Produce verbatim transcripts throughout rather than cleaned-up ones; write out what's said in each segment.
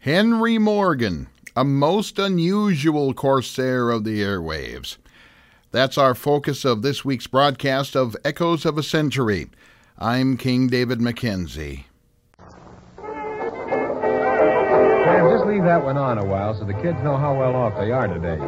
Henry Morgan, a most unusual corsair of the airwaves. That's our focus of this week's broadcast of Echoes of a Century. I'm King David Mackenzie. Sam, just leave that one on a while so the kids know how well off they are today.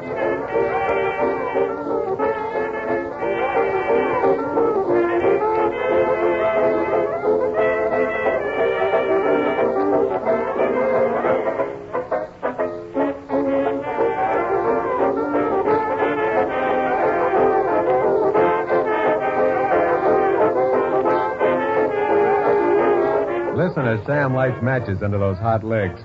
Listen as Sam lights matches under those hot legs.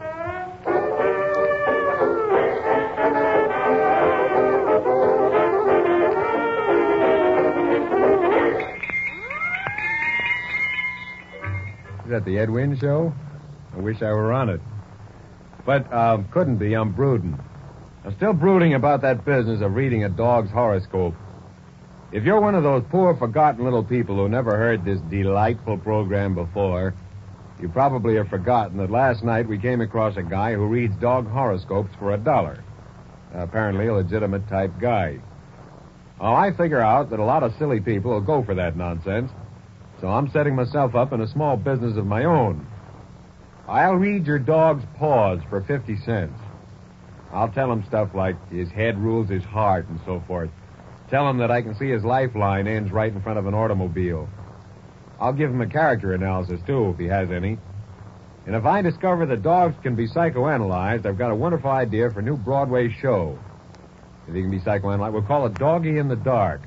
Is that the Ed Wynn show? I wish I were on it. But, uh, couldn't be. I'm brooding. I'm still brooding about that business of reading a dog's horoscope. If you're one of those poor, forgotten little people who never heard this delightful program before, you probably have forgotten that last night we came across a guy who reads dog horoscopes for a dollar. Apparently a legitimate type guy. Oh, I figure out that a lot of silly people will go for that nonsense, so I'm setting myself up in a small business of my own. I'll read your dog's paws for fifty cents. I'll tell him stuff like his head rules his heart and so forth. Tell him that I can see his lifeline ends right in front of an automobile. I'll give him a character analysis, too, if he has any. And if I discover that dogs can be psychoanalyzed, I've got a wonderful idea for a new Broadway show. If he can be psychoanalyzed, we'll call it Doggy in the Dark.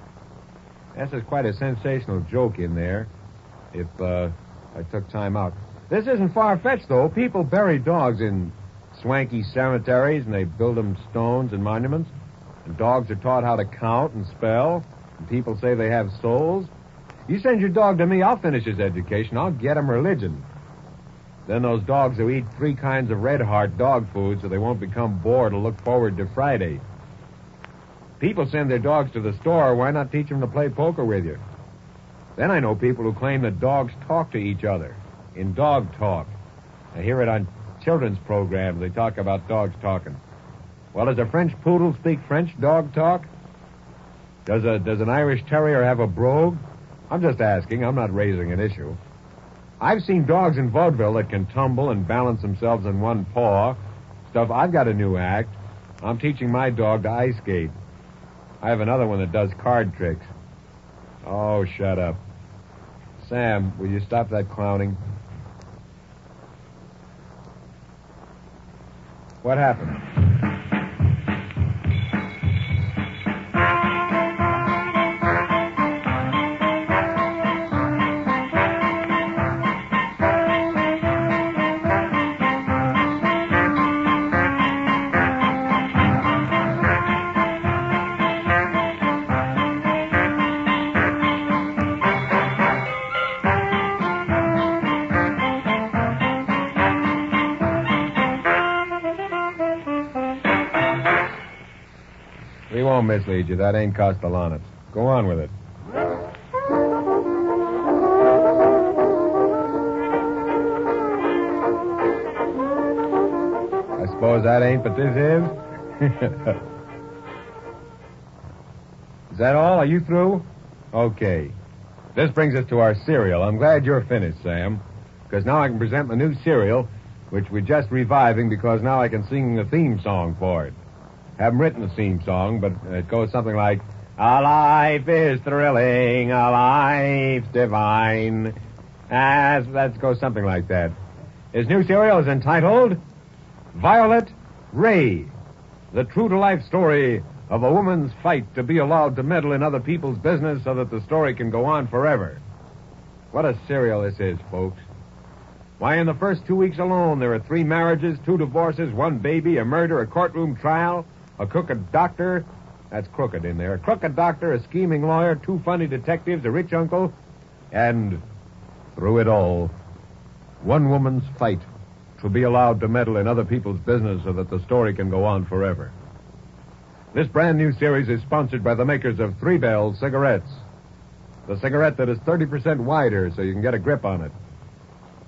This is quite a sensational joke in there, if uh, I took time out. This isn't far-fetched, though. People bury dogs in swanky cemeteries, and they build them stones and monuments. And dogs are taught how to count and spell. And people say they have souls. You send your dog to me, I'll finish his education. I'll get him religion. Then those dogs who eat three kinds of Red Heart dog food so they won't become bored will look forward to Friday. People send their dogs to the store. Why not teach them to play poker with you? Then I know people who claim that dogs talk to each other in dog talk. I hear it on children's programs. They talk about dogs talking. Well, does a French poodle speak French dog talk? Does a does an Irish terrier have a brogue? I'm just asking. I'm not raising an issue. I've seen dogs in vaudeville that can tumble and balance themselves on one paw. Stuff. I've got a new act. I'm teaching my dog to ice skate. I have another one that does card tricks. Oh, shut up. Sam, will you stop that clowning? What happened? We won't mislead you. That ain't Castellanos. Go on with it. I suppose that ain't, but this is? Is that all? Are you through? Okay. This brings us to our serial. I'm glad you're finished, Sam, because now I can present my new serial, which we're just reviving because now I can sing the theme song for it. Haven't written a theme song, but it goes something like, "A life is thrilling, a life's divine." As that goes something like that. His new serial is entitled Violet Ray, the true-to-life story of a woman's fight to be allowed to meddle in other people's business so that the story can go on forever. What a serial this is, folks. Why, in the first two weeks alone, there are three marriages, two divorces, one baby, a murder, a courtroom trial, a crooked doctor, that's crooked in there, a crooked doctor, a scheming lawyer, two funny detectives, a rich uncle, and through it all, one woman's fight to be allowed to meddle in other people's business so that the story can go on forever. This brand new series is sponsored by the makers of Three Bell cigarettes, the cigarette that is thirty percent wider so you can get a grip on it.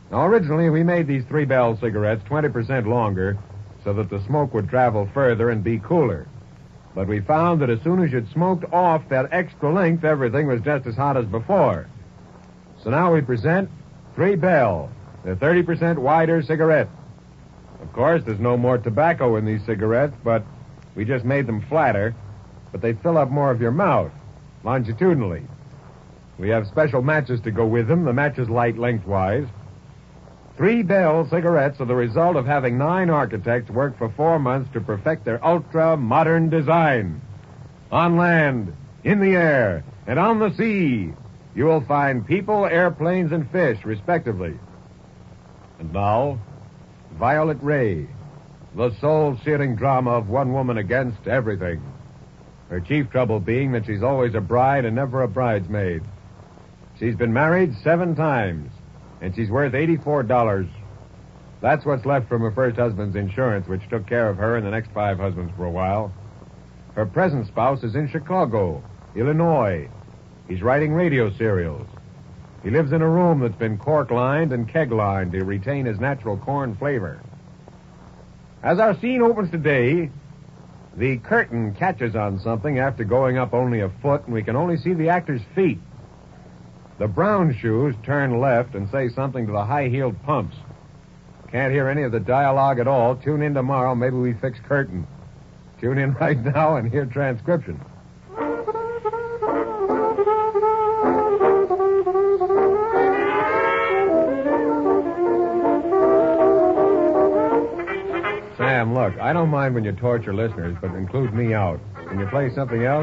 Now, originally, we made these Three Bell cigarettes twenty percent longer so that the smoke would travel further and be cooler. But we found that as soon as you'd smoked off that extra length, everything was just as hot as before. So now we present Three Bell, the thirty percent wider cigarette. Of course, there's no more tobacco in these cigarettes, but we just made them flatter, but they fill up more of your mouth, longitudinally. We have special matches to go with them. The matches light lengthwise. Three Bell cigarettes are the result of having nine architects work for four months to perfect their ultra-modern design. On land, in the air, and on the sea, you will find people, airplanes, and fish, respectively. And now, Violet Ray, the soul-searing drama of one woman against everything. Her chief trouble being that she's always a bride and never a bridesmaid. She's been married seven times, and she's worth eighty-four dollars. That's what's left from her first husband's insurance, which took care of her and the next five husbands for a while. Her present spouse is in Chicago, Illinois. He's writing radio serials. He lives in a room that's been cork-lined and keg-lined to retain his natural corn flavor. As our scene opens today, the curtain catches on something after going up only a foot, and we can only see the actor's feet. The brown shoes turn left and say something to the high-heeled pumps. Can't hear any of the dialogue at all. Tune in tomorrow. Maybe we fix curtain. Tune in right now and hear transcription. Sam, look, I don't mind when you torture listeners, but include me out. Can you play something else?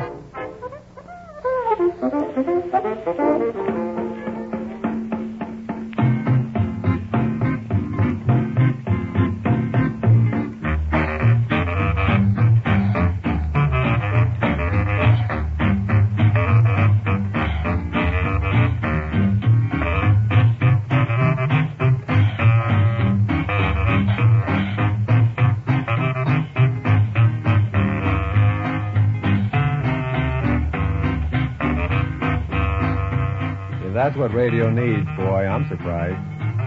That's what radio needs, boy. I'm surprised.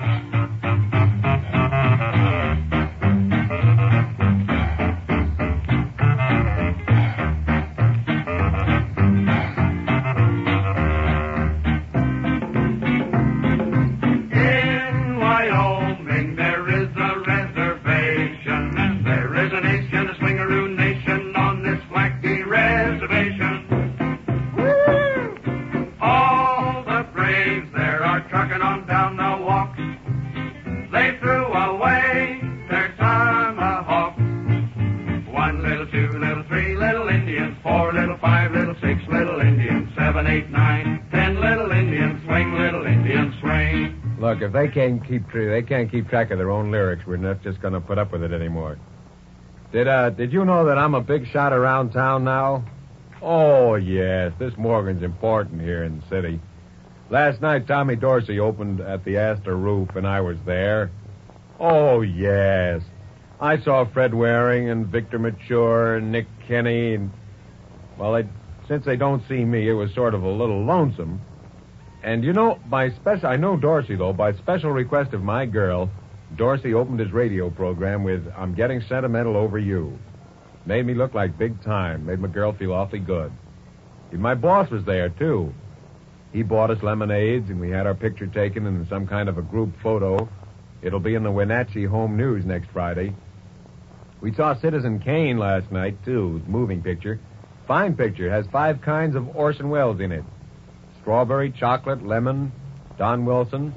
In Wyoming, there is a reservation. There is a nation, a swingaroo nation on this Blackie reservation. Trucking on down the walk, they threw away their tomahawks. One little, two little, three little Indians, four little, five little, six little Indians, seven, eight, nine, ten little Indians, swing little Indians, swing. Look, if they can't keep tra- they can't keep track of their own lyrics, we're not just going to put up with it anymore. Did uh did you know that I'm a big shot around town now? Oh yes, this Morgan's important here in the city. Last night, Tommy Dorsey opened at the Astor Roof, and I was there. Oh, yes. I saw Fred Waring and Victor Mature and Nick Kenny, and, well, they, since they don't see me, it was sort of a little lonesome. And, you know, by special, I know Dorsey, though, by special request of my girl, Dorsey opened his radio program with, "I'm Getting Sentimental Over You." Made me look like big time, made my girl feel awfully good. And my boss was there, too. He bought us lemonades, and we had our picture taken in some kind of a group photo. It'll be in the Wenatchee Home News next Friday. We saw Citizen Kane last night, too. Moving picture. Fine picture. Has five kinds of Orson Welles in it. Strawberry, chocolate, lemon, Don Wilson.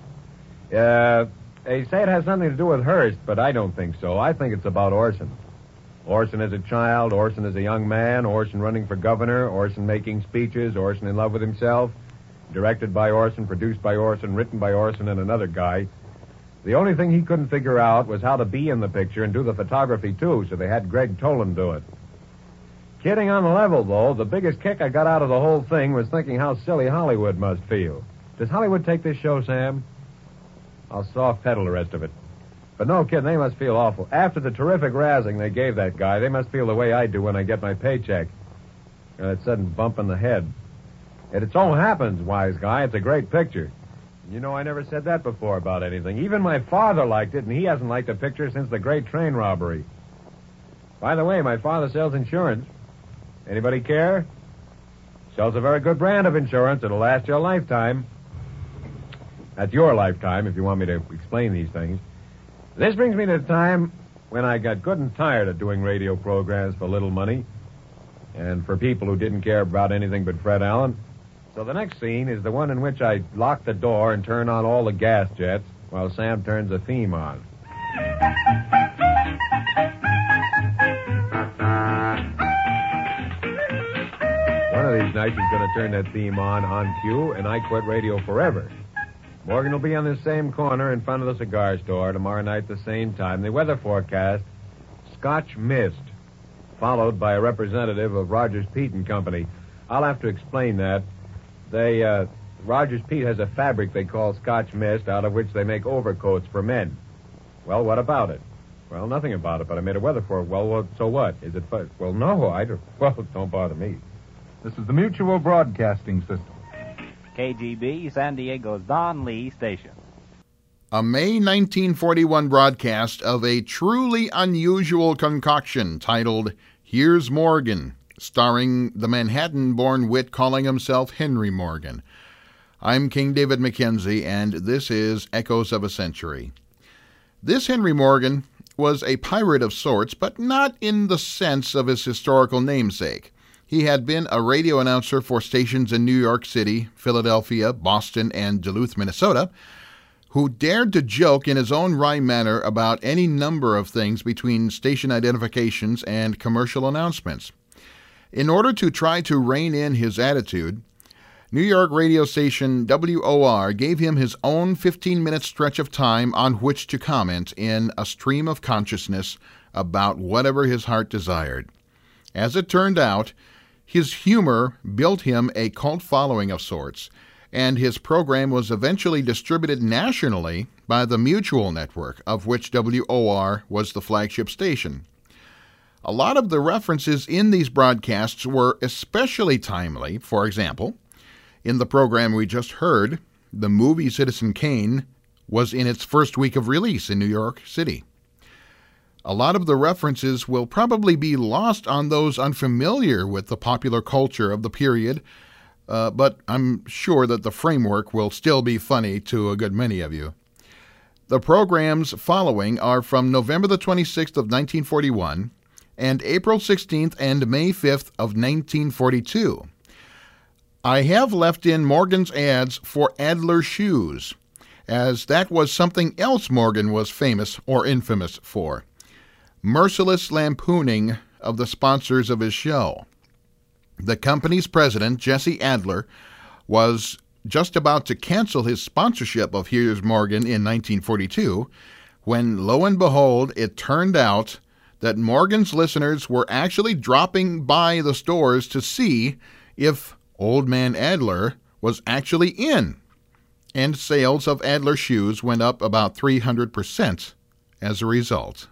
Uh, they say it has something to do with Hearst, but I don't think so. I think it's about Orson. Orson as a child, Orson as a young man, Orson running for governor, Orson making speeches, Orson in love with himself. Directed by Orson, produced by Orson, written by Orson and another guy. The only thing he couldn't figure out was how to be in the picture and do the photography, too, so they had Greg Tolan do it. Kidding on the level, though, the biggest kick I got out of the whole thing was thinking how silly Hollywood must feel. Does Hollywood take this show, Sam? I'll soft pedal the rest of it. But no kidding, they must feel awful. After the terrific razzing they gave that guy, they must feel the way I do when I get my paycheck. Uh, that sudden bump in the head. And it so happens, wise guy, it's a great picture. You know, I never said that before about anything. Even my father liked it, and he hasn't liked a picture since the great train robbery. By the way, my father sells insurance. Anybody care? Sells a very good brand of insurance. It'll last you a lifetime. That's your lifetime, if you want me to explain these things. This brings me to the time when I got good and tired of doing radio programs for little money and for people who didn't care about anything but Fred Allen. So the next scene is the one in which I lock the door and turn on all the gas jets while Sam turns the theme on. One of these nights he's going to turn that theme on on cue, and I quit radio forever. Morgan will be on this same corner in front of the cigar store tomorrow night at the same time. The weather forecast, Scotch mist, followed by a representative of Rogers Peet and Company. I'll have to explain that. They, uh, Rogers Peet has a fabric they call Scotch mist, out of which they make overcoats for men. Well, what about it? Well, nothing about it, but I made a weather for it. Well, well so what? Is it fun? Well, no, I don't. Well, don't bother me. This is the Mutual Broadcasting System. K G B, San Diego's Don Lee Station. A May nineteen forty-one broadcast of a truly unusual concoction titled Here's Morgan, starring the Manhattan-born wit calling himself Henry Morgan. I'm King David Mackenzie, and this is Echoes of a Century. This Henry Morgan was a pirate of sorts, but not in the sense of his historical namesake. He had been a radio announcer for stations in New York City, Philadelphia, Boston, and Duluth, Minnesota, who dared to joke in his own wry manner about any number of things between station identifications and commercial announcements. In order to try to rein in his attitude, New York radio station W O R gave him his own fifteen-minute stretch of time on which to comment in a stream of consciousness about whatever his heart desired. As it turned out, his humor built him a cult following of sorts, and his program was eventually distributed nationally by the Mutual Network, of which W O R was the flagship station. A lot of the references in these broadcasts were especially timely. For example, in the program we just heard, the movie Citizen Kane was in its first week of release in New York City. A lot of the references will probably be lost on those unfamiliar with the popular culture of the period, uh, but I'm sure that the framework will still be funny to a good many of you. The programs following are from November the twenty-sixth of nineteen forty-one and April sixteenth and May fifth of nineteen forty-two. I have left in Morgan's ads for Adler shoes, as that was something else Morgan was famous or infamous for. Merciless lampooning of the sponsors of his show. The company's president, Jesse Adler, was just about to cancel his sponsorship of Here's Morgan in nineteen forty-two, when, lo and behold, it turned out that Morgan's listeners were actually dropping by the stores to see if Old Man Adler was actually in, and sales of Adler shoes went up about three hundred percent as a result.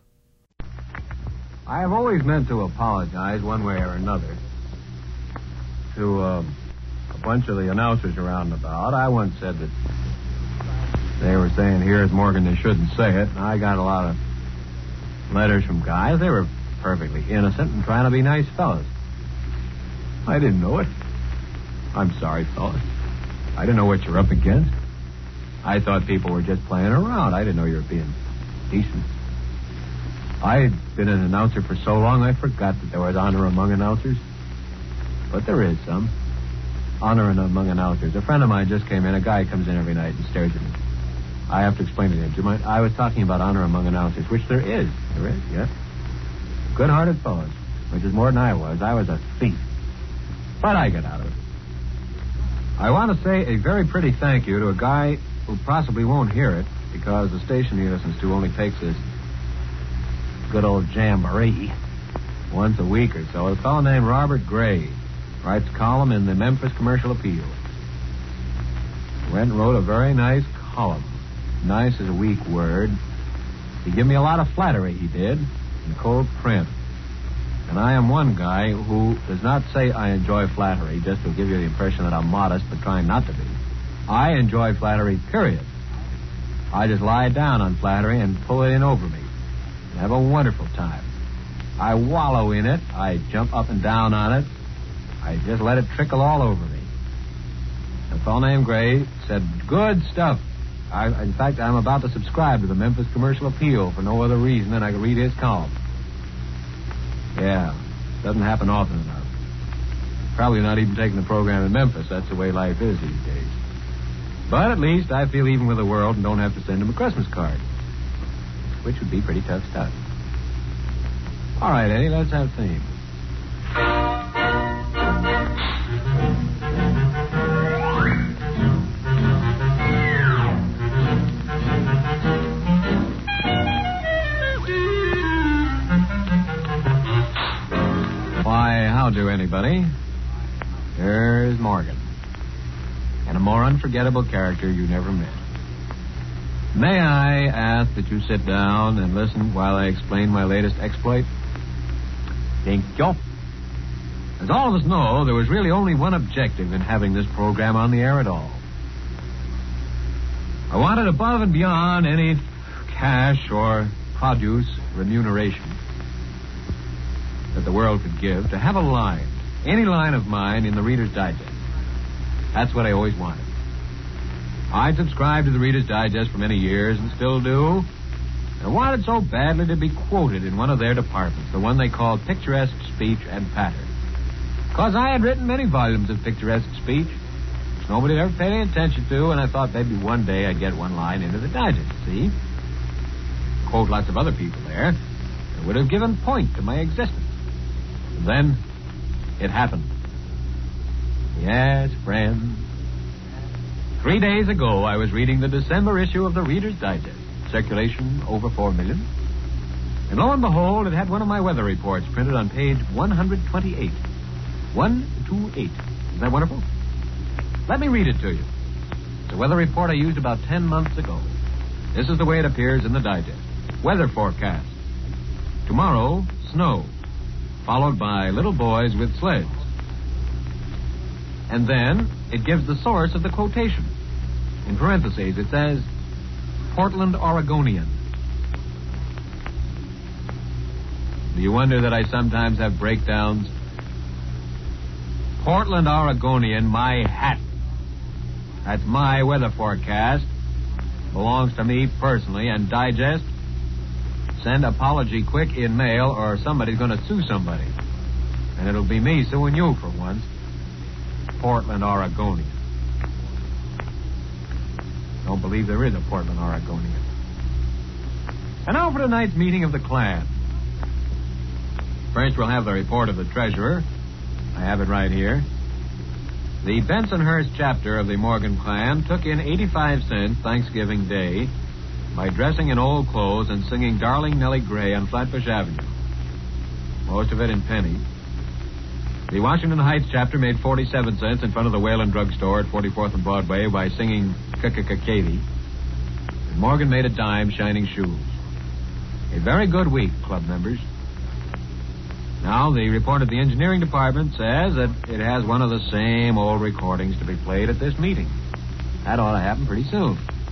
I have always meant to apologize one way or another to uh, a bunch of the announcers around and about. I once said that they were saying, here's Morgan, they shouldn't say it. And I got a lot of letters from guys. They were perfectly innocent and trying to be nice fellas. I didn't know it. I'm sorry, fellas. I didn't know what you're up against. I thought people were just playing around. I didn't know you were being decent. I'd been an announcer for so long, I forgot that there was honor among announcers. But there is some. Honor among announcers. A friend of mine just came in. A guy comes in every night and stares at me. I have to explain to him. Do you mind? I was talking about honor among announcers, which there is. There is, yes. Good-hearted fellows, which is more than I was. I was a thief. But I get out of it. I want to say a very pretty thank you to a guy who possibly won't hear it, because the station he listens to only takes this good old jamboree once a week or so. A fellow named Robert Gray writes a column in the Memphis Commercial Appeal. Went and wrote a very nice column. Nice is a weak word. He gave me a lot of flattery, he did, in cold print. And I am one guy who does not say I enjoy flattery just to give you the impression that I'm modest but trying not to be. I enjoy flattery, period. I just lie down on flattery and pull it in over me and have a wonderful time. I wallow in it. I jump up and down on it. I just let it trickle all over me. A fellow named Gray said, good stuff. I, in fact, I'm about to subscribe to the Memphis Commercial Appeal for no other reason than I can read his column. Yeah, doesn't happen often enough. Probably not even taking the program in Memphis. That's the way life is these days. But at least I feel even with the world and don't have to send him a Christmas card, which would be pretty tough stuff. All right, Eddie, let's have theme. Why, how do anybody? Here's Morgan. And a more unforgettable character you never met. May I ask that you sit down and listen while I explain my latest exploit? Thank you. As all of us know, there was really only one objective in having this program on the air at all. I wanted above and beyond any cash or produce remuneration that the world could give to have a line, any line of mine in the Reader's Digest. That's what I always wanted. I'd subscribed to the Reader's Digest for many years and still do. I wanted so badly to be quoted in one of their departments, the one they called Picturesque Speech and Patter. Because I had written many volumes of picturesque speech, which nobody had ever paid any attention to, and I thought maybe one day I'd get one line into the Digest, see? Quote lots of other people there. It would have given point to my existence. And then it happened. Yes, friends. Three days ago, I was reading the December issue of the Reader's Digest. Circulation over four million. And lo and behold, it had one of my weather reports printed on page one twenty-eight. one twenty-eight. Isn't that wonderful? Let me read it to you. It's a weather report I used about ten months ago. This is the way it appears in the Digest. Weather forecast. Tomorrow, snow, followed by little boys with sleds. And then it gives the source of the quotation. In parentheses, it says, Portland, Oregonian. Do you wonder that I sometimes have breakdowns? Portland, Oregonian, my hat. That's my weather forecast. Belongs to me personally, and Digest. Send apology quick in mail or somebody's going to sue somebody. And it'll be me suing you for once. Portland, Oregonian. Don't believe there is a Portland, Oregonian. And now for tonight's meeting of the Klan. First, we'll have the report of the treasurer. I have it right here. The Bensonhurst chapter of the Morgan Klan took in eighty-five cents Thanksgiving Day by dressing in old clothes and singing Darling Nellie Gray on Flatbush Avenue. Most of it in pennies. The Washington Heights chapter made forty-seven cents in front of the Whalen Drug Store at forty-fourth and Broadway by singing K-K-K-Katie. And Morgan made a dime shining shoes. A very good week, club members. Now, the report of the engineering department says that it has one of the same old recordings to be played at this meeting. That ought to happen pretty soon.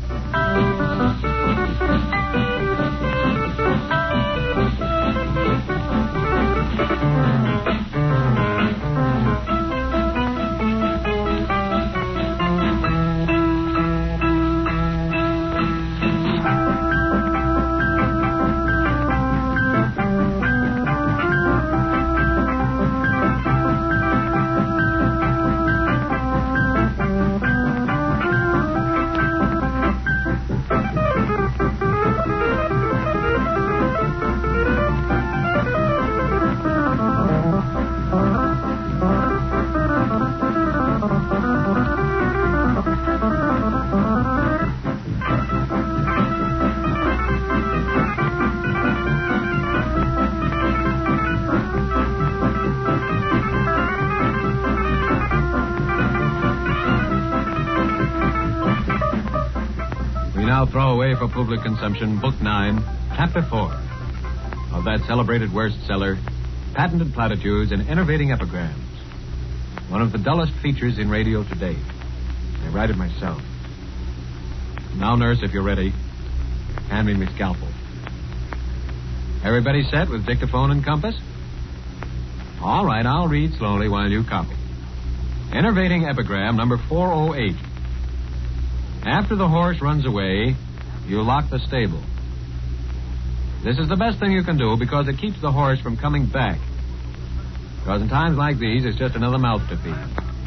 Throw away for public consumption, Book nine, Chapter four of that celebrated worst seller, Patented Platitudes and Enervating Epigrams, one of the dullest features in radio today. I write it myself. Now, nurse, if you're ready, hand me my scalpel. Everybody set with dictaphone and compass? All right, I'll read slowly while you copy. Enervating epigram number four oh eight. After the horse runs away, you lock the stable. This is the best thing you can do because it keeps the horse from coming back. Because in times like these, it's just another mouth to feed.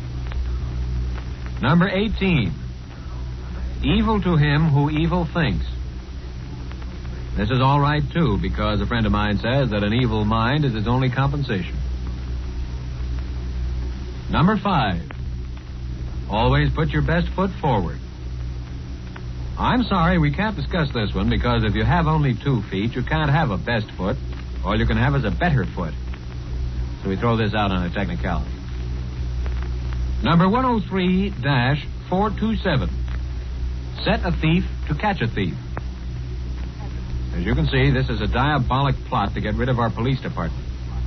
Number eighteen. Evil to him who evil thinks. This is all right, too, because a friend of mine says that an evil mind is its only compensation. Number five. Always put your best foot forward. I'm sorry, we can't discuss this one because if you have only two feet, you can't have a best foot. All you can have is a better foot. So we throw this out on a technicality. Number one oh three dash four two seven. Set a thief to catch a thief. As you can see, this is a diabolic plot to get rid of our police department.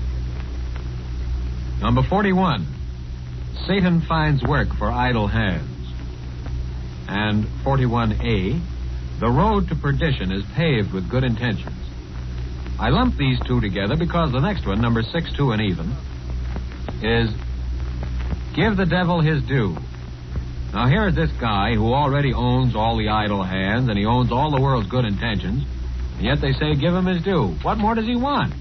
Number forty-one. Satan finds work for idle hands. And forty-one A. The road to perdition is paved with good intentions. I lump these two together because the next one, number six, two, and even, is give the devil his due. Now, here is this guy who already owns all the idle hands and he owns all the world's good intentions, and yet they say give him his due. What more does he want?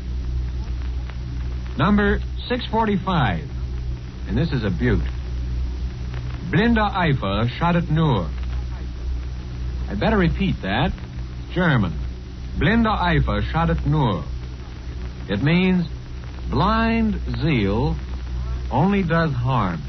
Number six forty-five, and this is a beaut. Blinde Eifer schadet nur. I'd better repeat that. German. Blinde Eifer schadet nur. It means blind zeal only does harm.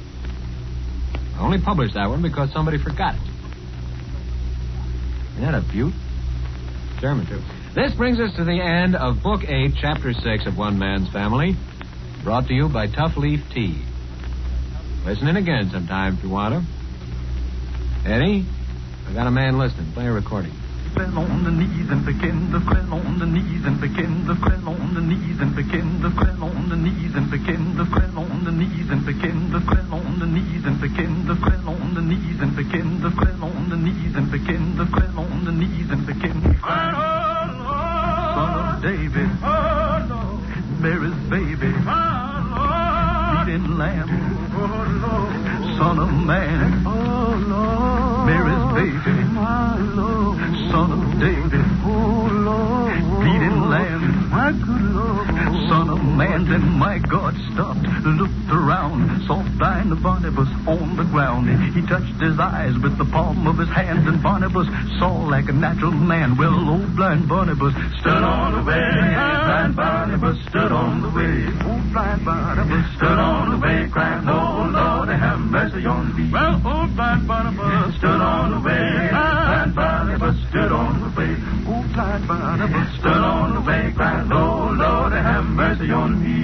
I only published that one because somebody forgot it. Isn't that a beaut? German, too. This brings us to the end of Book eight, Chapter six of One Man's Family, brought to you by Tough Leaf Tea. Listen in again sometime if you want to. Eddie, I got a man listening. Play a recording. Fell on the knees and begin to fell on the knees and begin to fell on the knees and begin to fell on the knees and begin to fell on the knees and begin to fell on the knees and begin to fell on the knees and begin to fell on the knees and begin to fell on the knees and begin to Son of David, Mary's baby, eating lamb, Son of man, Mary's baby, Son of David, bleeding lamb, Son of man. Then my God stopped, looked around, saw blind Barnabas on the ground. He touched his eyes with the palm of his hand, and Barnabas saw like a natural man. Well, old blind Barnabas stood on the way. Blind Barnabas stood on the way. Old blind Barnabas stood on the way, crying, oh Lord, have mercy on me. Well, old blind Barnabas stood on the way. Blind Barnabas stood on the way. Oh, blind Barnabas stood on the way, crying, oh Lord, have mercy on me.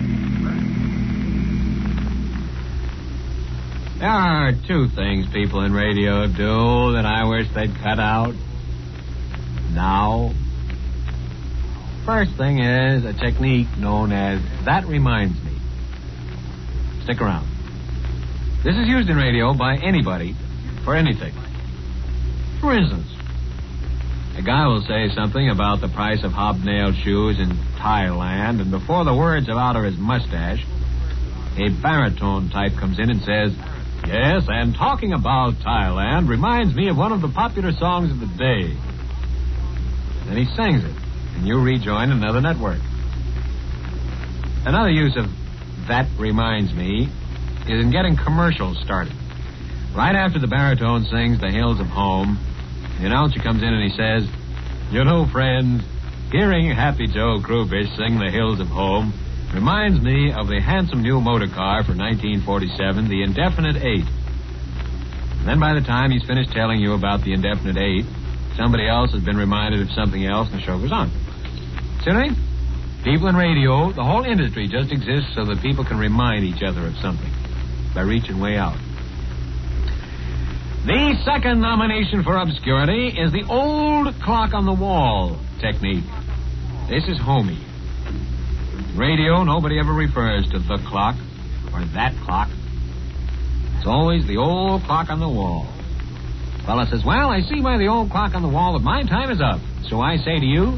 There are two things people in radio do that I wish they'd cut out now. First thing is a technique known as That Reminds Me. Stick around. This is used in radio by anybody for anything. For instance, a guy will say something about the price of hobnailed shoes in Thailand, and before the words are out of his mustache, a baritone type comes in and says, yes, and talking about Thailand reminds me of one of the popular songs of the day. Then he sings it, and you rejoin another network. Another use of That Reminds Me is in getting commercials started. Right after the baritone sings The Hills of Home, the announcer comes in and he says, you know, friends, hearing Happy Joe Krubish sing The Hills of Home reminds me of the handsome new motor car for nineteen forty-seven, the Indefinite Eight. And then by the time he's finished telling you about the Indefinite Eight, somebody else has been reminded of something else, and the show goes on. See what I mean? People in radio, the whole industry just exists so that people can remind each other of something by reaching way out. The second nomination for obscurity is the old clock on the wall technique. This is homey. Radio, nobody ever refers to the clock or that clock. It's always the old clock on the wall. Fella says, well, I see by the old clock on the wall that my time is up. So I say to you,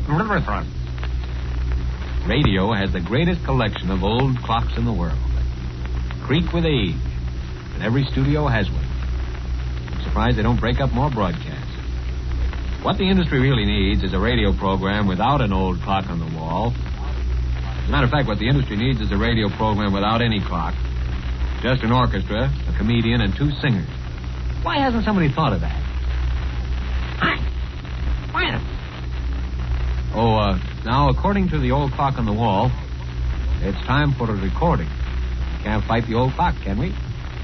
radio has the greatest collection of old clocks in the world. Creak with age. And every studio has one. I'm surprised they don't break up more broadcasts. What the industry really needs is a radio program without an old clock on the wall. As a matter of fact, what the industry needs is a radio program without any clock. Just an orchestra, a comedian, and two singers. Why hasn't somebody thought of that? Hi. Why? Oh, uh, now, according to the old clock on the wall, it's time for a recording. Can't fight the old clock, can we?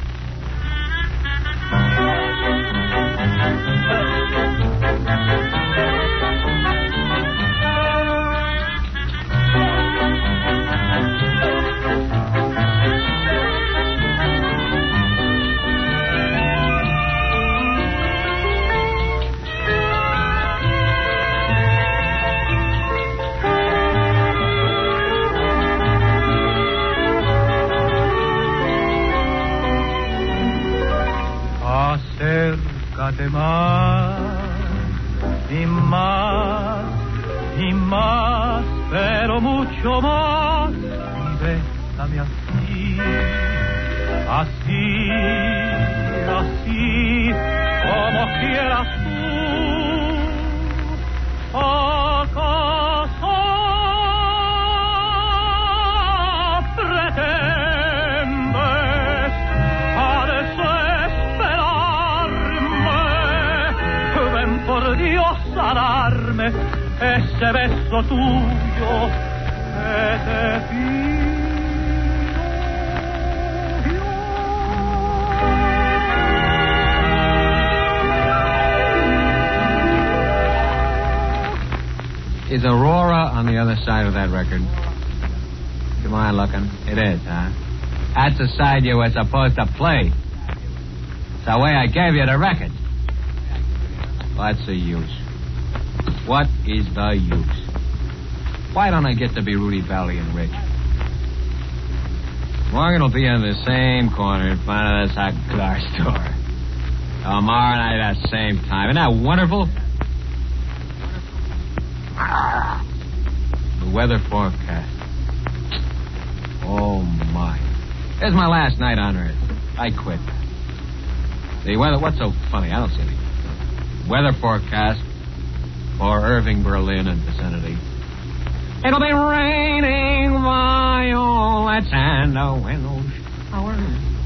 Acércate más y más y más, pero mucho más, y bésame así, así, así, como quieras tú. ¿Acaso pretendes a por Dios a darme ese beso tuyo que te pido. Is Aurora on the other side of that record? Come on, looking. It is, huh? That's the side you were supposed to play. It's the way I gave you the record. What's the use? What is the use? Why don't I get to be Rudy Valley and rich? Morgan will be in the same corner in front of this cigar store. Tomorrow night at the same time. Isn't that wonderful? The weather forecast. Oh, my. It's my last night on Earth. I quit. The weather, what's so funny? I don't see anything. Weather forecast for Irving, Berlin, and vicinity. It'll be raining violets and a window shower.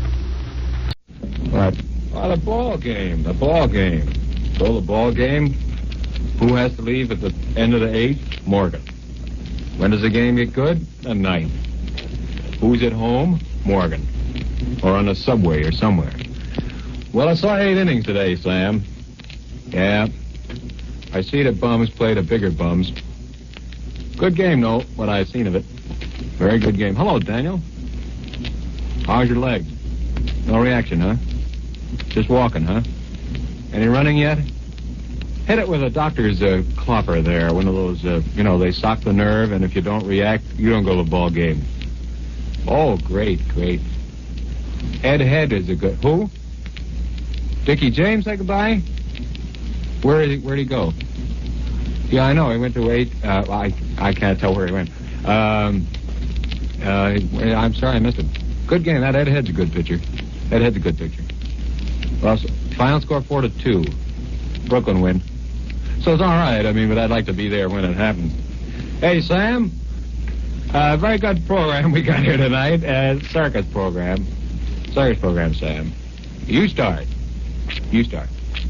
What? Oh, the ball game. The ball game. So the ball game, who has to leave at the end of the eighth? Morgan. When does the game get good? At ninth. Who's at home? Morgan. Or on the subway or somewhere. Well, I saw eight innings today, Sam. Yeah. I see the bums play the bigger bums. Good game, though, what I've seen of it. Very good game. Hello, Daniel. How's your leg? No reaction, huh? Just walking, huh? Any running yet? Hit it with a doctor's uh, clopper there. One of those, uh, you know, they sock the nerve, and if you don't react, you don't go to the ball game. Oh, great, great. Ed Head is a good... Who? Dickie James, say goodbye? Where did he, where'd he go? Yeah, I know. He went to eight. Uh, I I can't tell where he went. Um, uh, I'm sorry I missed him. Good game. That Ed Head's a good pitcher. Ed Head's a good pitcher. Well, so, final score four to two. Brooklyn win. So it's all right. I mean, but I'd like to be there when it happens. Hey, Sam. Uh, very good program we got here tonight. Uh, circus program. Circus program, Sam. You start. You start.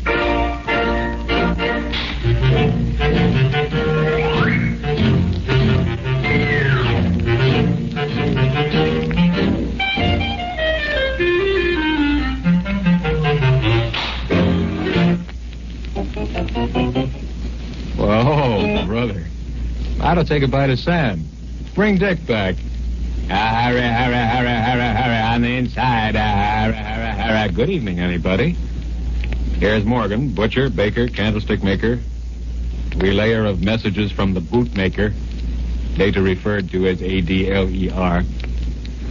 Whoa, brother. I ought to take a bite of Sam. Bring Dick back. Hurry, hurry, hurry, hurry, hurry, on the inside. Hurry, hurry, hurry. Good evening, anybody. Here's Morgan, butcher, baker, candlestick maker, relayer of messages from the bootmaker, later referred to as A D L E R.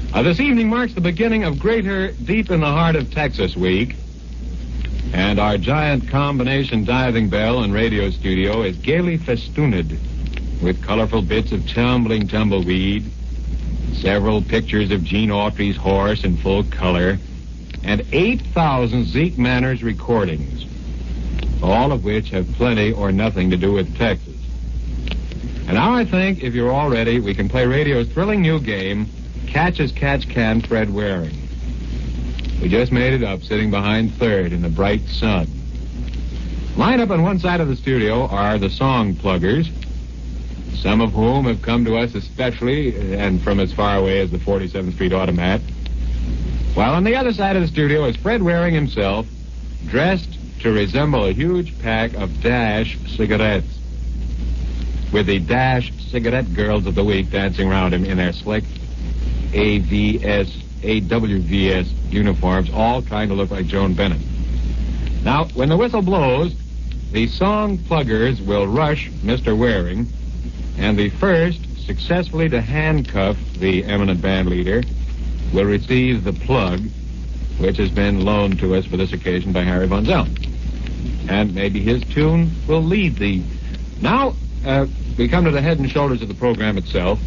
Uh, this evening marks the beginning of Greater Deep in the Heart of Texas Week. And our giant combination diving bell and radio studio is gaily festooned with colorful bits of tumbling tumbleweed, several pictures of Gene Autry's horse in full color, and eight thousand Zeke Manners recordings, all of which have plenty or nothing to do with Texas. And now I think, if you're all ready, we can play radio's thrilling new game, Catch as Catch Can Fred Waring. We just made it up, sitting behind third in the bright sun. Lined up on one side of the studio are the song pluggers, some of whom have come to us especially and from as far away as the forty-seventh Street Automat. While on the other side of the studio is Fred Waring himself, dressed to resemble a huge pack of Dash cigarettes, with the Dash cigarette girls of the week dancing around him in their slick A V S, A W V S uniforms, all trying to look like Joan Bennett. Now, when the whistle blows, the song pluggers will rush Mister Waring, and the first successfully to handcuff the eminent band leader will receive the plug, which has been loaned to us for this occasion by Harry Von Zell. And maybe his tune will lead the... Now, uh, we come to the head and shoulders of the program itself.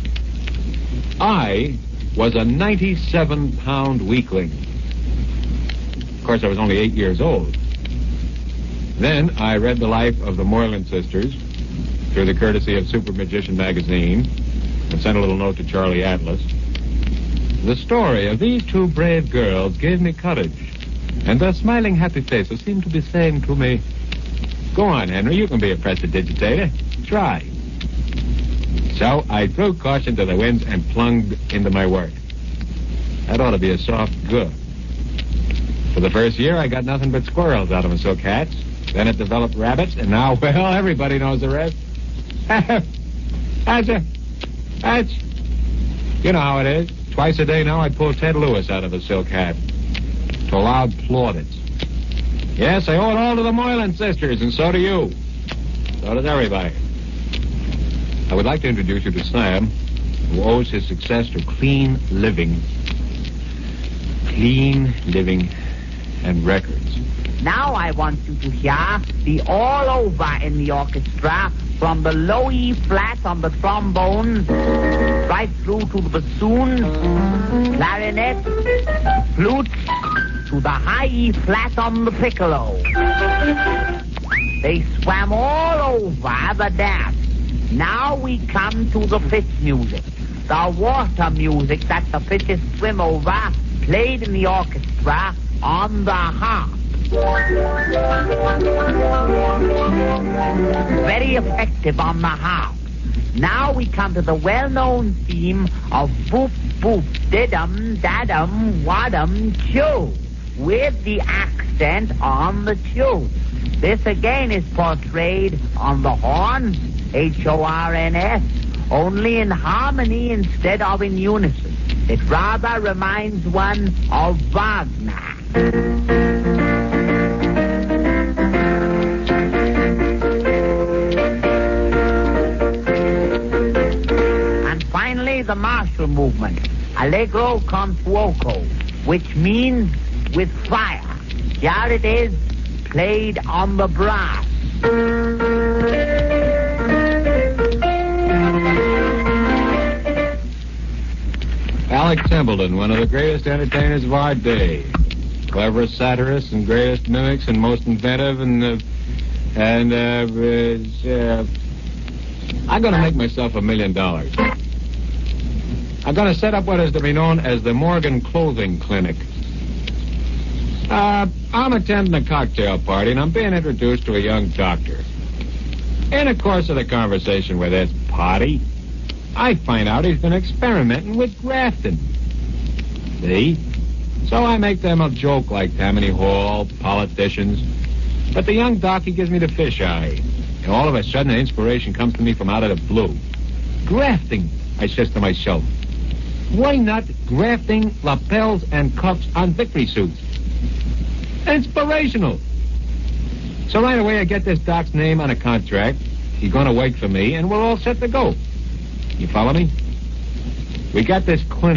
I was a ninety-seven pound weakling. Of course, I was only eight years old. Then I read the life of the Moylan sisters through the courtesy of Super Magician magazine and sent a little note to Charlie Atlas. The story of these two brave girls gave me courage, and their smiling, happy faces seemed to be saying to me, "Go on, Henry, you can be a prestidigitator. Try." So I threw caution to the winds and plunged into my work. That ought to be a soft good. For the first year, I got nothing but squirrels out of my silk hats. Then it developed rabbits, and now, well, everybody knows the rest. That's a... That's... You know how it is. Twice a day now, I pull Ted Lewis out of a silk hat to loud plaudits. Yes, I owe it all to the Moylan sisters, and so do you. So does everybody. I would like to introduce you to Sam, who owes his success to clean living. Clean living and records. Now I want you to hear the all over in the orchestra, from the low E flat on the trombone, right through to the bassoon, clarinet, flute, to the high E flat on the piccolo. They swam all over the dance. Now we come to the fish music, the water music that the fishes swim over, played in the orchestra on the harp. Very effective on the harp. Now we come to the well-known theme of boop, boop, didum, dadum, wadum, chew, with the accent on the chew. This again is portrayed on the horns, H O R N S, only in harmony instead of in unison. It rather reminds one of Wagner. And finally, the martial movement, Allegro con fuoco, which means with fire. Here it is, played on the brass. Alex Templeton, one of the greatest entertainers of our day. Cleverest satirist and greatest mimics and most inventive and, uh, and, uh, is, uh, I'm going to make myself a million dollars. I'm going to set up what is to be known as the Morgan Clothing Clinic. Uh, I'm attending a cocktail party, and I'm being introduced to a young doctor. In the course of the conversation with this party, I find out he's been experimenting with grafting. See? So I make them a joke like Tammany Hall, politicians. But the young doc, he gives me the fish eye. And all of a sudden, an inspiration comes to me from out of the blue. Grafting, I says to myself. Why not grafting lapels and cuffs on victory suits? Inspirational. So right away, I get this doc's name on a contract. He's going to wait for me, and we're all set to go. You follow me? We got this clinic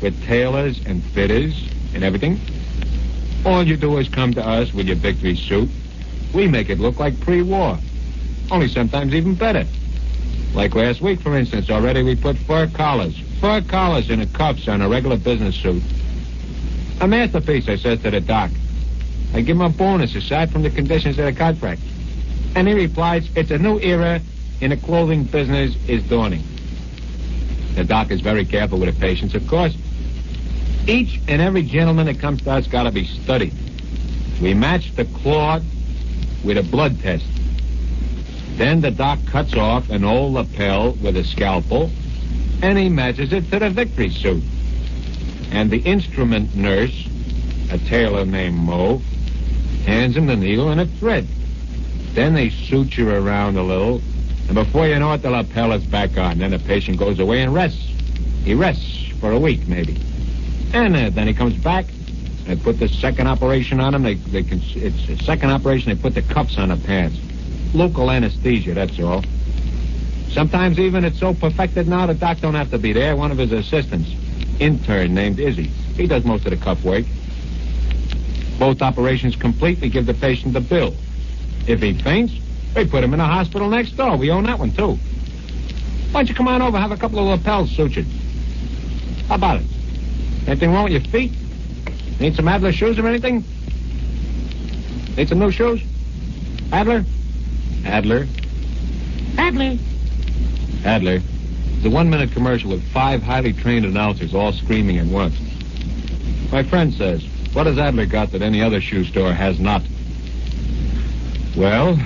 with tailors and fitters and everything. All you do is come to us with your victory suit. We make it look like pre-war. Only sometimes even better. Like last week, for instance, already we put fur collars. Fur collars in the cuffs on a regular business suit. A masterpiece, I says to the doc. I give him a bonus aside from the conditions of the contract. And he replies, it's a new era in the clothing business is dawning. The doc is very careful with the patients, of course. Each and every gentleman that comes to us got to be studied. We match the cloth with a blood test. Then the doc cuts off an old lapel with a scalpel, and he matches it to the victory suit. And the instrument nurse, a tailor named Mo, hands him the needle and a thread. Then they suture around a little, and before you know it, the lapel is back on. Then the patient goes away and rests. He rests for a week, maybe. And uh, then he comes back. They put the second operation on him. They, they can, it's a second operation. They put the cuffs on the pants. Local anesthesia, that's all. Sometimes even it's so perfected now the doc don't have to be there. One of his assistants, intern named Izzy. He does most of the cuff work. Both operations complete, we give the patient the bill. If he faints, we put him in a hospital next door. We own that one, too. Why don't you come on over, have a couple of lapels sutured? How about it? Anything wrong with your feet? Need some Adler shoes or anything? Need some new shoes? Adler? Adler? Adler? Adler. It's a one-minute commercial with five highly trained announcers all screaming at once. My friend says, what has Adler got that any other shoe store has not? Well,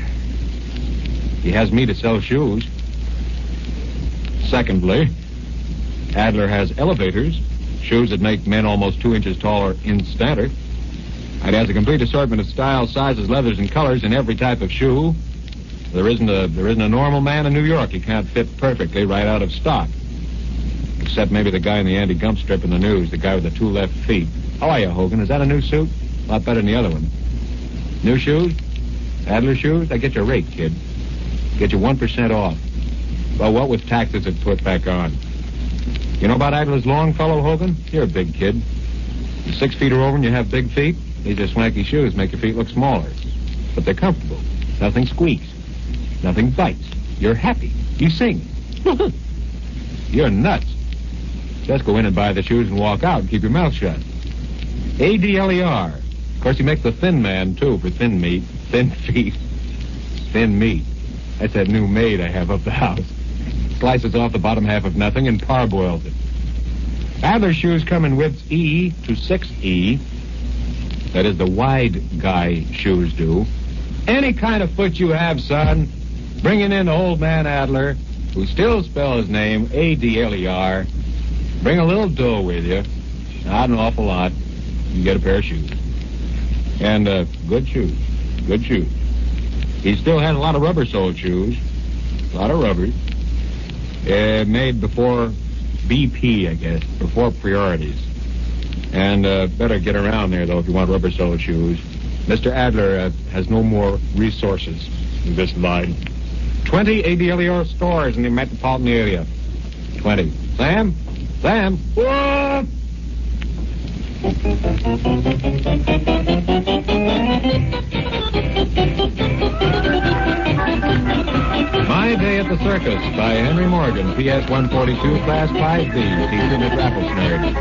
he has me to sell shoes. Secondly, Adler has elevators, shoes that make men almost two inches taller in standard. It has a complete assortment of styles, sizes, leathers, and colors in every type of shoe. There isn't a there isn't a normal man in New York. He can't fit perfectly right out of stock. Except maybe the guy in the Andy Gump strip in the news, the guy with the two left feet. How are you, Hogan? Is that a new suit? A lot better than the other one. New shoes? Adler shoes? I get you a rate, kid. Get you one percent off. Well, what with taxes it put back on? You know about Adler's Longfellow, Hogan? You're a big kid. You're six feet or over and you have big feet. These are swanky shoes, make your feet look smaller. But they're comfortable. Nothing squeaks. Nothing bites. You're happy. You sing. You're nuts. Just go in and buy the shoes and walk out and keep your mouth shut. A D L E R. Of course, he makes the thin man, too, for thin meat. Thin feet. Thin meat. That's that new maid I have up the house. Slices off the bottom half of nothing and parboils it. Adler shoes come in widths E to six E. That is, the wide guy shoes do. Any kind of foot you have, son, bringing in old man Adler, who still spells his name A D L E R. Bring a little dough with you. Not an awful lot. You get a pair of shoes. And, uh, good shoes. Good shoes. He still has a lot of rubber-soled shoes. A lot of rubbers. Uh, made before B P, I guess. Before priorities. And, uh, better get around there, though, if you want rubber-soled shoes. Mister Adler uh, has no more resources in this line. Twenty A D L E R stores in the metropolitan area. Twenty. Sam? Sam? Whoa! My Day at the Circus by Henry Morgan, P S one forty-two, Class five B, teaching at Raffles Nerd.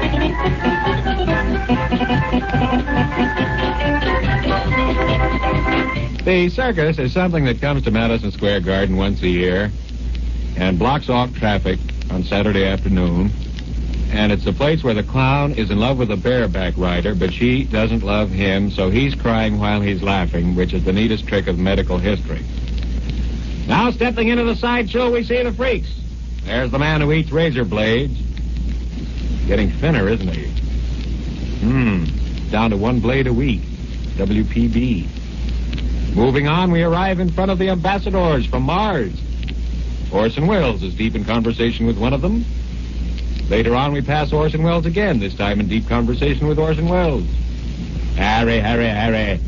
The circus is something that comes to Madison Square Garden once a year and blocks off traffic on Saturday afternoon. And it's a place where the clown is in love with a bareback rider, but she doesn't love him, so he's crying while he's laughing, which is the neatest trick of medical history. Now, stepping into the sideshow, we see the freaks. There's the man who eats razor blades. Getting thinner, isn't he? Hmm. Down to one blade a week. W P B. Moving on, we arrive in front of the ambassadors from Mars. Orson Welles is deep in conversation with one of them. Later on, we pass Orson Welles again, this time in deep conversation with Orson Welles. Harry, Harry, Harry.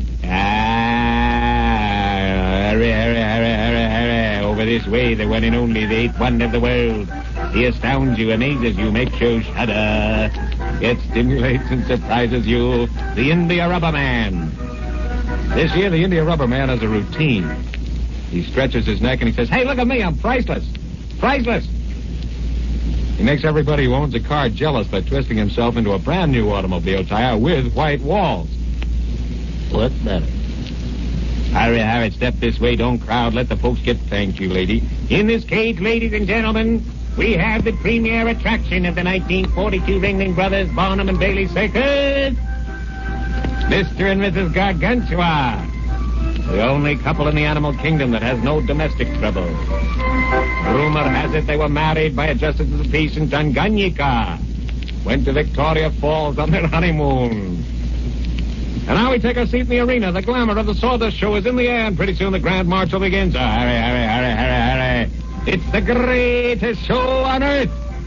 Ah, Harry, Harry, Harry, Harry, Harry. Over this way, the one and only, the eighth wonder of the world. He astounds you, amazes you, makes you shudder. It stimulates and surprises you. The India Rubber Man. This year, the India Rubber Man has a routine. He stretches his neck and he says, "Hey, look at me, I'm priceless. Priceless." He makes everybody who owns a car jealous by twisting himself into a brand new automobile tire with white walls. What's better? Hurry, hurry, step this way, don't crowd. Let the folks get thank you, lady. In this cage, ladies and gentlemen, we have the premier attraction of the nineteen forty-two Ringling Brothers Barnum and Bailey Circus, Mister and Missus Gargantua, the only couple in the animal kingdom that has no domestic trouble. Rumor has it they were married by a justice of the peace in Tanganyika. Went to Victoria Falls on their honeymoon. And now we take our seat in the arena. The glamour of the Sawdust Show is in the air, and pretty soon the Grand Marshal begins. Oh, hurry, hurry, hurry, hurry, hurry. It's the greatest show on earth.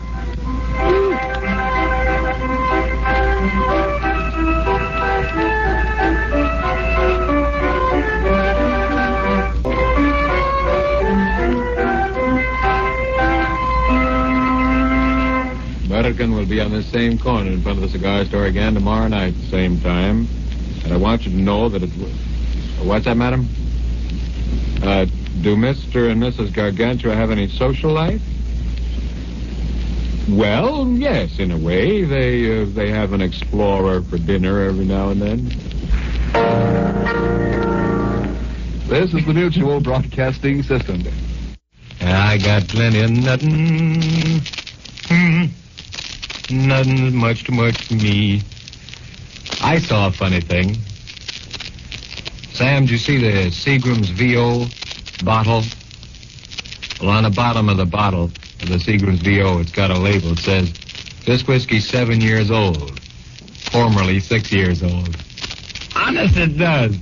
American will be on this same corner in front of the cigar store again tomorrow night, same time. And I want you to know that it... What's that, madam? Uh, do Mister and Missus Gargantua have any social life? Well, yes, in a way. They, uh, they have an explorer for dinner every now and then. This is the Mutual Broadcasting System. I got plenty of nothing. Hmm. Nothing's much too much for me. I saw a funny thing. Sam, did you see the Seagram's V O bottle? Well, on the bottom of the bottle of the Seagram's V O, it's got a label. It says, "This whiskey's seven years old. Formerly six years old." Honest, it does.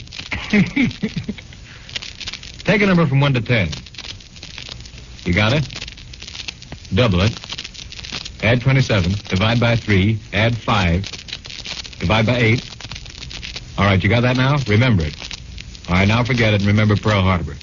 Take a number from one to ten. You got it? Double it. Add twenty-seven. Divide by three. Add five. Divide by eight. All right, you got that now? Remember it. All right, now forget it and remember Pearl Harbor.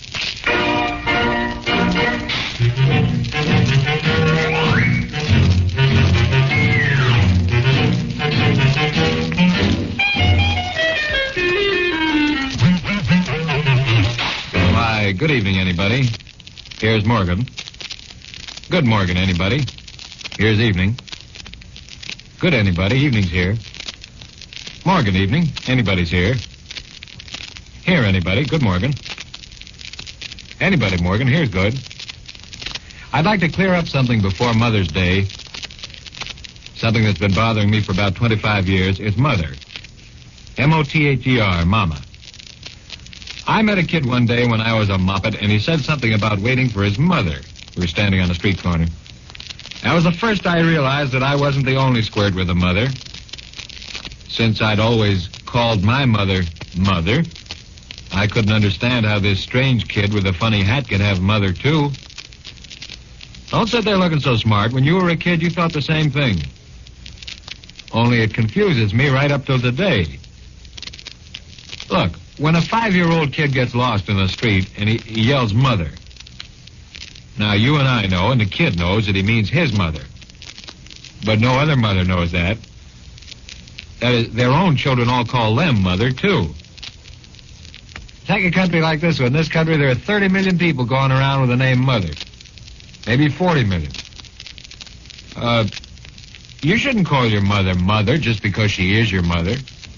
Why, good evening, anybody. Here's Morgan. Good Morgan, anybody. Here's evening. Good, anybody. Evening's here. Morgan, evening. Anybody's here. Here, anybody. Good Morgan. Anybody, Morgan. Here's good. I'd like to clear up something before Mother's Day. Something that's been bothering me for about twenty-five years. It's mother. M O T H E R, mama. I met a kid one day when I was a moppet, and he said something about waiting for his mother. We were standing on the street corner. That was the first I realized that I wasn't the only squirt with a mother. Since I'd always called my mother Mother, I couldn't understand how this strange kid with a funny hat could have mother, too. Don't sit there looking so smart. When you were a kid, you thought the same thing. Only it confuses me right up till today. Look, when a five-year-old kid gets lost in the street and he, he yells mother, now you and I know, and the kid knows that he means his mother. But no other mother knows that. That is, their own children all call them mother, too. Take a country like this one. In this country, there are thirty million people going around with the name Mother. Maybe forty million. Uh, you shouldn't call your mother Mother just because she is your mother.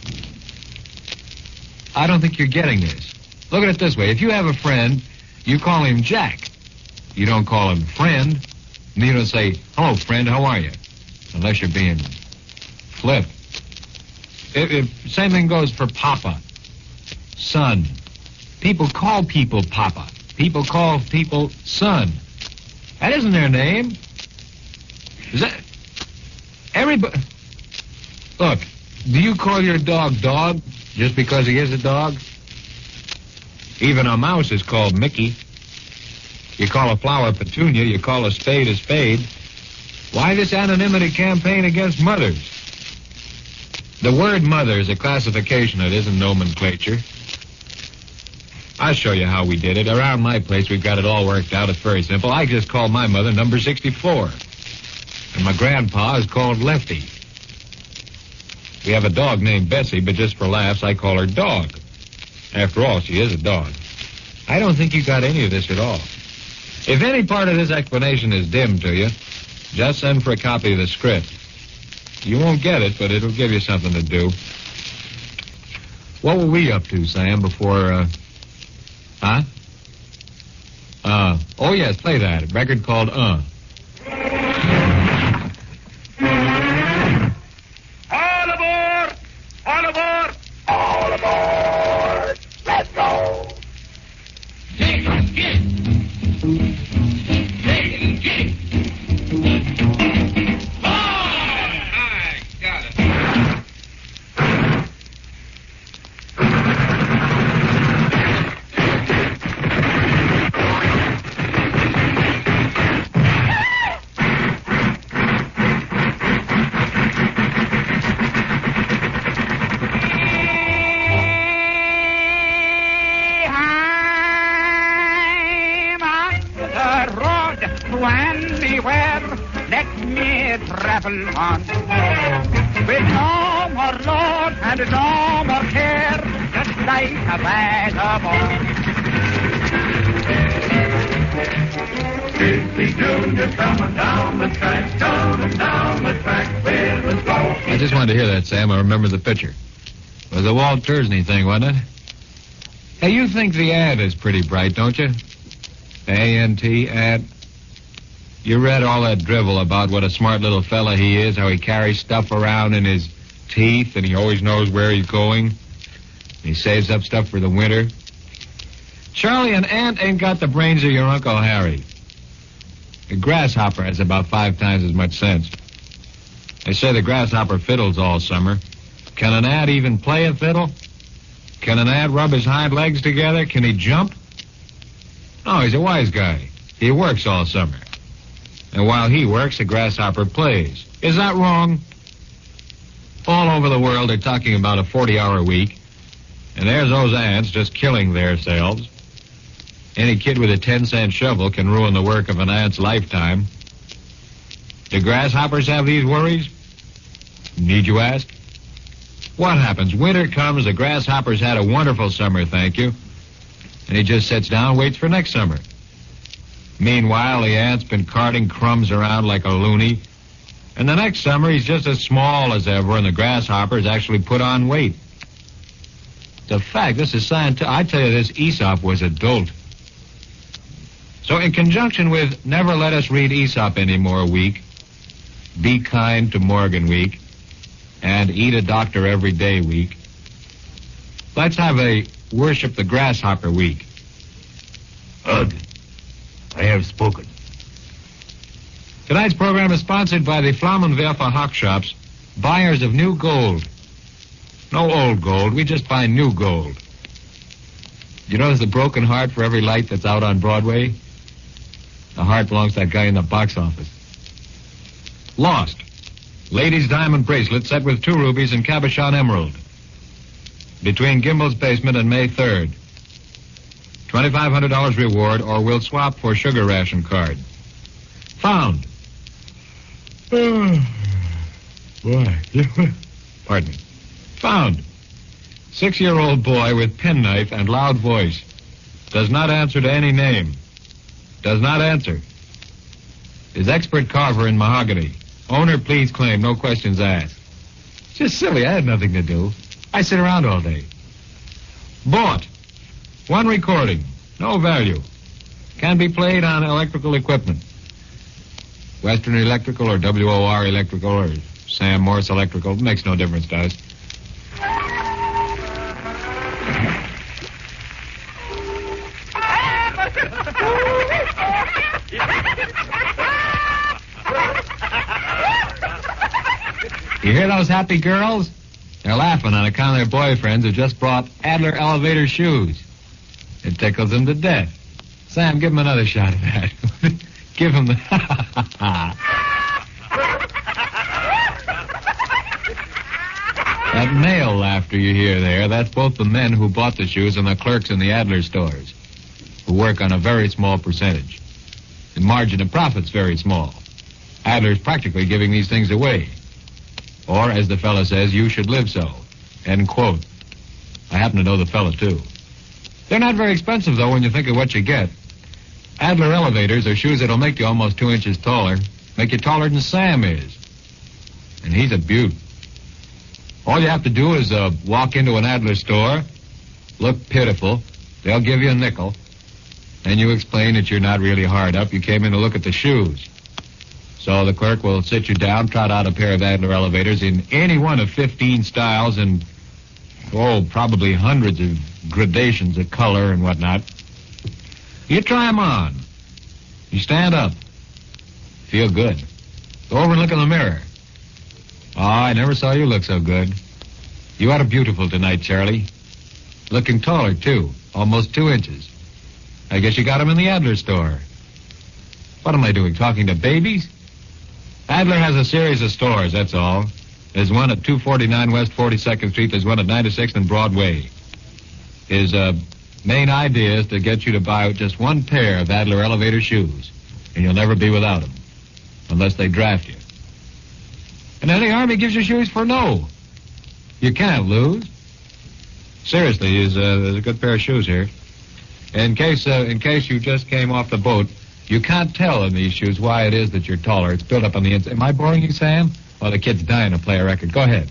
I don't think you're getting this. Look at it this way. If you have a friend, you call him Jack. You don't call him friend. And you don't say, "Hello, friend, how are you?" Unless you're being flip. It, it, same thing goes for Papa, son. People call people Papa. People call people son. That isn't their name. Is that... Everybody... Look, do you call your dog dog just because he is a dog? Even a mouse is called Mickey. You call a flower Petunia, you call a spade a spade. Why this anonymity campaign against mothers? The word mother is a classification. It isn't nomenclature. I'll show you how we did it. Around my place, we've got it all worked out. It's very simple. I just called my mother number sixty-four. And my grandpa is called Lefty. We have a dog named Bessie, but just for laughs, I call her Dog. After all, she is a dog. I don't think you got any of this at all. If any part of this explanation is dim to you, just send for a copy of the script. You won't get it, but it'll give you something to do. What were we up to, Sam, before, uh... Huh? Uh, oh, yes, play that. A record called Uh. All aboard! All aboard! All aboard! Let's go! Take and get! Take and get! Oh! I got it. And beware, let me travel on. With no more load and no more care, just like a bag of bones. Dizzy Junior's coming down the track, coming down the track with the slow. I just wanted to hear that, Sam. I remember the picture. It was a Walt Disney thing, wasn't it? Hey, you think the ad is pretty bright, don't you? The A N T ad. You read all that drivel about what a smart little fella he is, how he carries stuff around in his teeth, and he always knows where he's going. He saves up stuff for the winter. Charlie, an ant ain't got the brains of your Uncle Harry. A grasshopper has about five times as much sense. They say the grasshopper fiddles all summer. Can an ant even play a fiddle? Can an ant rub his hind legs together? Can he jump? No, he's a wise guy. He works all summer. And while he works, the grasshopper plays. Is that wrong? All over the world, they're talking about a forty-hour week. And there's those ants just killing themselves. Any kid with a ten-cent shovel can ruin the work of an ant's lifetime. Do grasshoppers have these worries? Need you ask? What happens? Winter comes, the grasshopper's had a wonderful summer, thank you. And he just sits down and waits for next summer. Meanwhile, the ant's been carting crumbs around like a loony. And the next summer, he's just as small as ever, and the grasshopper's actually put on weight. The fact, this is scientific. I tell you, this Aesop was a dolt. So in conjunction with Never Let Us Read Aesop Anymore Week, Be Kind to Morgan Week, and Eat a Doctor Every Day Week, let's have a Worship the Grasshopper Week. Ugh. I have spoken. Tonight's program is sponsored by the Flammenwerfer Hock Shops, buyers of new gold. No old gold, we just buy new gold. You know there's a broken heart for every light that's out on Broadway? The heart belongs to that guy in the box office. Lost. Ladies' diamond bracelet set with two rubies and cabochon emerald. Between Gimbel's Basement and May third. twenty-five hundred dollars reward, or we'll swap for sugar ration card. Found. Oh, boy. Pardon me. Found. Six-year-old boy with penknife and loud voice. Does not answer to any name. Does not answer. Is expert carver in mahogany. Owner please claim, no questions asked. Just silly, I had nothing to do. I sit around all day. Bought. One recording. No value. Can be played on electrical equipment. Western Electrical or W O R Electrical or Sam Morse Electrical. Makes no difference to us. You hear those happy girls? They're laughing on account of their boyfriends who just brought Adler elevator shoes. It tickles them to death. Sam, give him another shot of that. Give him the... That male laugh laughter you hear there, that's both the men who bought the shoes and the clerks in the Adler stores, who work on a very small percentage. The margin of profit's very small. Adler's practically giving these things away. Or, as the fella says, you should live so. End quote. I happen to know the fella, too. They're not very expensive, though, when you think of what you get. Adler elevators are shoes that'll make you almost two inches taller, make you taller than Sam is. And he's a beaut. All you have to do is uh, walk into an Adler store, look pitiful, they'll give you a nickel, and you explain that you're not really hard up, you came in to look at the shoes. So the clerk will sit you down, trot out a pair of Adler elevators in any one of fifteen styles and, oh, probably hundreds of gradations of color and whatnot. You try 'em on. You stand up. Feel good. Go over and look in the mirror. Oh, I never saw you look so good. You are beautiful tonight, Charlie. Looking taller, too. Almost two inches. I guess you got 'em in the Adler store. What am I doing, talking to babies? Adler has a series of stores, that's all. There's one at two forty-nine West forty-second Street. There's one at ninety-sixth and Broadway. His uh, main idea is to get you to buy just one pair of Adler elevator shoes, and you'll never be without them, unless they draft you. And then the Army gives you shoes for no. You can't lose. Seriously, there's, uh, there's a good pair of shoes here. In case, uh, in case you just came off the boat, you can't tell in these shoes why it is that you're taller. It's built up on the inside. Am I boring you, Sam? Well, the kid's dying to play a record. Go ahead.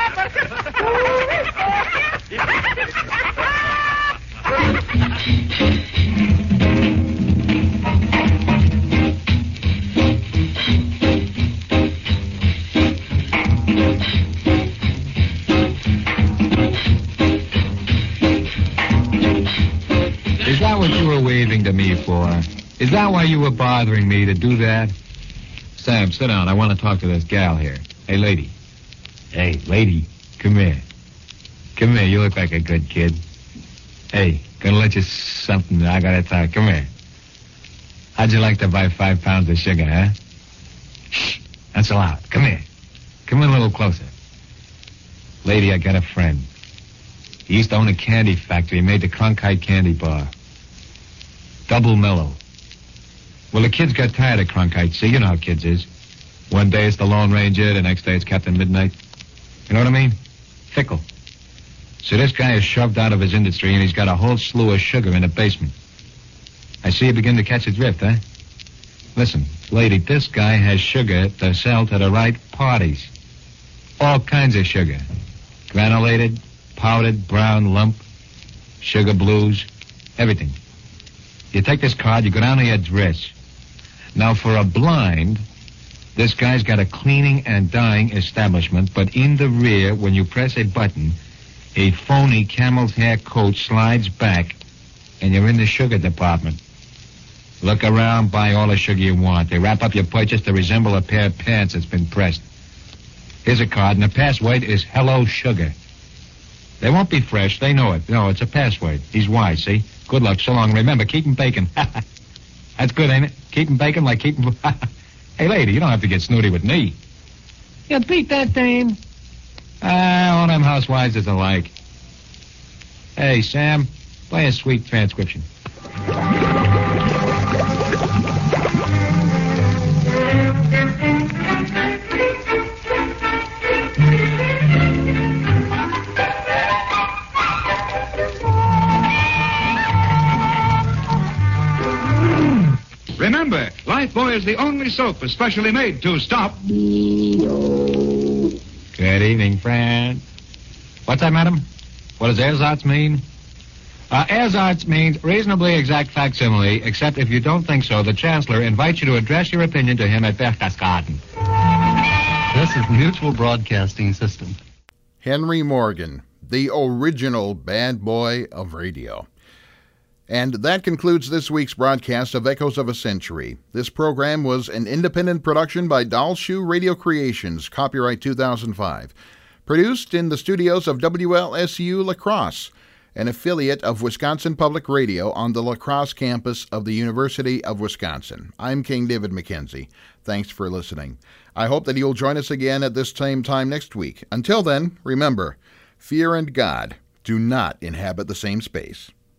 Is that what you were waving to me for? Is that why you were bothering me to do that? Sam, sit down. I want to talk to this gal here. Hey, lady. Hey, lady. Come here. Come here. You look like a good kid. Hey, gonna let you something I gotta talk. Come here. How'd you like to buy five pounds of sugar, huh? Shh. That's a lot. Come here. Come in a little closer. Lady, I got a friend. He used to own a candy factory. He made the Cronkite candy bar. Double mellow. Well, the kids got tired of Cronkite. See, you know how kids is. One day it's the Lone Ranger, the next day it's Captain Midnight. You know what I mean? Fickle. So this guy is shoved out of his industry, and he's got a whole slew of sugar in the basement. I see you begin to catch a drift, huh? Listen, lady, this guy has sugar to sell to the right parties. All kinds of sugar. Granulated, powdered, brown, lump, sugar blues, everything. You take this card, you go down to your address. Now, for a blind, this guy's got a cleaning and dyeing establishment, but in the rear, when you press a button, a phony camel's hair coat slides back, and you're in the sugar department. Look around, buy all the sugar you want. They wrap up your purchase to resemble a pair of pants that's been pressed. Here's a card, and the password is Hello Sugar. They won't be fresh, they know it. No, it's a password. He's wise, see? Good luck, so long. Remember, keep 'em baking. That's good, ain't it? Keep 'em baking like keep 'em... Hey, lady, you don't have to get snooty with me. You beat that dame. Ah, all them housewives is alike. Hey, Sam, play a sweet transcription. Remember, Lifebuoy is the only soap especially made to stop. Good evening, friend. What's that, madam? What does ersatz mean? Uh, ersatz means reasonably exact facsimile, except if you don't think so, the Chancellor invites you to address your opinion to him at Berchtesgaden. This is Mutual Broadcasting System. Henry Morgan, the original bad boy of radio. And that concludes this week's broadcast of Echoes of a Century. This program was an independent production by Doll Shoe Radio Creations, copyright two thousand five. Produced in the studios of W L S U La Crosse, an affiliate of Wisconsin Public Radio on the La Crosse campus of the University of Wisconsin. I'm King David McKenzie. Thanks for listening. I hope that you'll join us again at this same time next week. Until then, remember, Fear and God do not inhabit the same space.